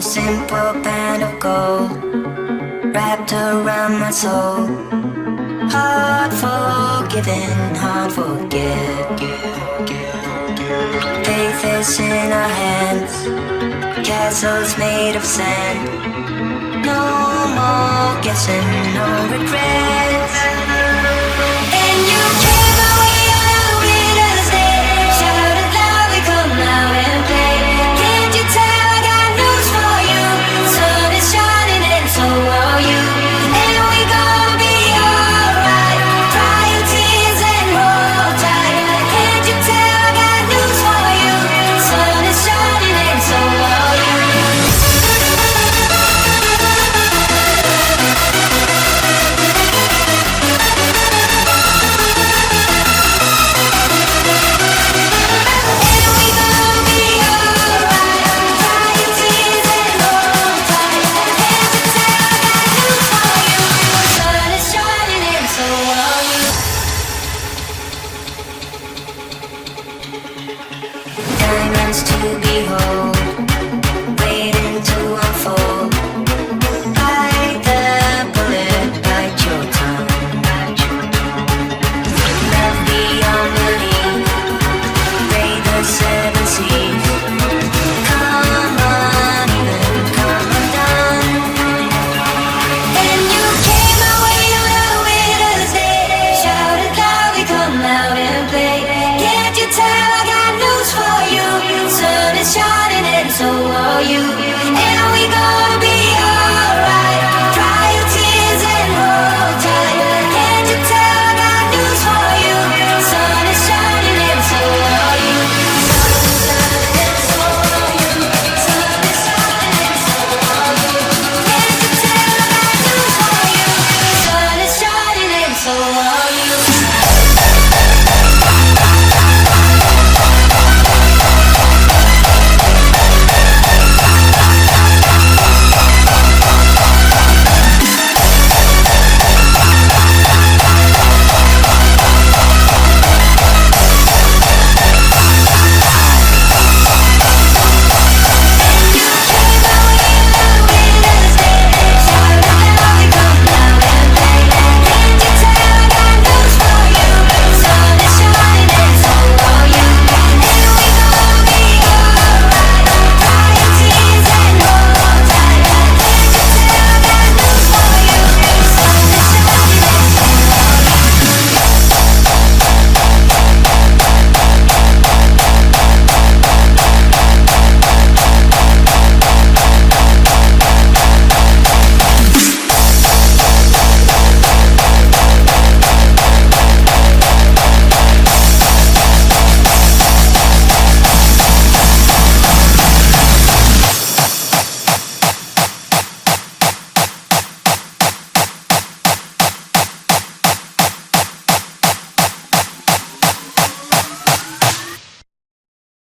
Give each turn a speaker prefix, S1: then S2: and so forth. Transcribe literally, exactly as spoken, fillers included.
S1: simple band of gold wrapped around my soul. Heart forgiven, heart forget. Faith is in our hands, castles made of sand. No more guessing, no regrets. And you came my way on a winter's day. Shouted loud, we come out and play. Can't you tell I got news for you? Sun is shining and so are you. And we gonna be alright. Dry your tears and roll tide. Can't you tell I got news for you? Sun is shining and so are you. Diamonds to behold, waiting to unfold. Bite the bullet, bite your tongue. Love beyond belief, raid the seven seas. Come uneven, come undone. And you came my way on a winter's day. Shouted loud, we come out and play. Can't you tell I got news for you? Sun is shining and so are you.